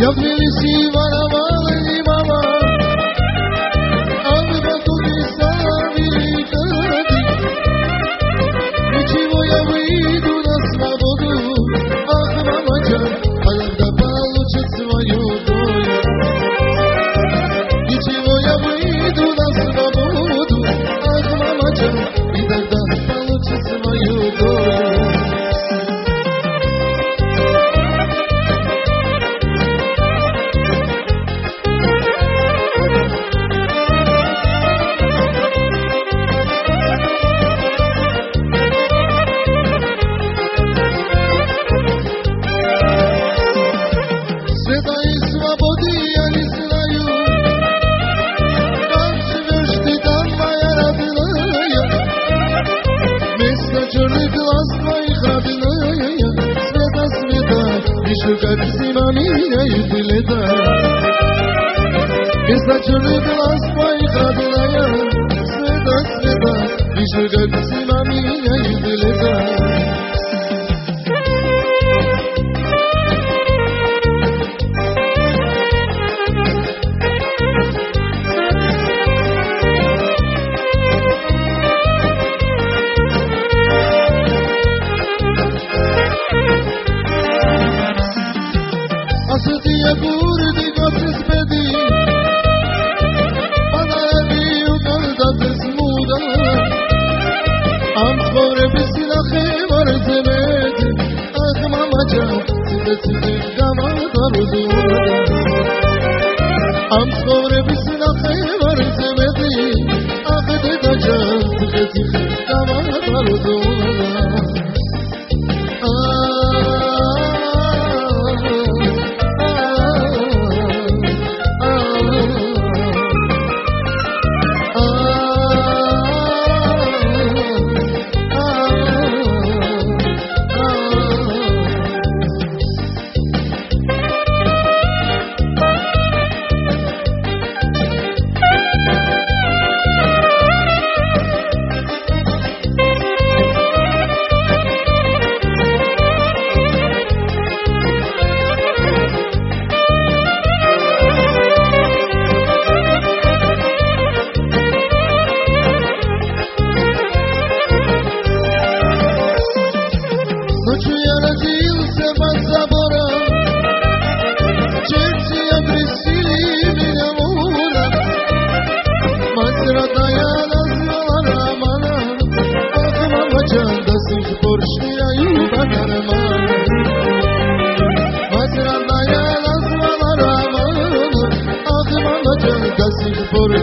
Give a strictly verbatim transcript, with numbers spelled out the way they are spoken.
Я в Тбилиси воровал и мама, а в Балтуке ставили кады. Ничего, я выйду на свободу, ах, мамочка, а когда получит свою долю. Ничего, я выйду на свободу, ах, мамочка, и тогда получит свою долю. Как зима меняет лето, весна черный глаз твоих родная, света, света, вижу, как зима меняет лето. Asıtıya kurdu kapris bedi, bana evi ukarda tezmuda. Am skore bisilahı var zemedi, ah mamaca, size size gama darudu. Am skore bisilahı var zemedi, ah dedaca, size size gama darudu. Ночью я родился под забором, черти обрисили меня муром. Мать родная назвала Романа, ах, мамочка, до сих пор шныряю по карманам. Мать родная назвала Романа, ах, мамочка, до сих пор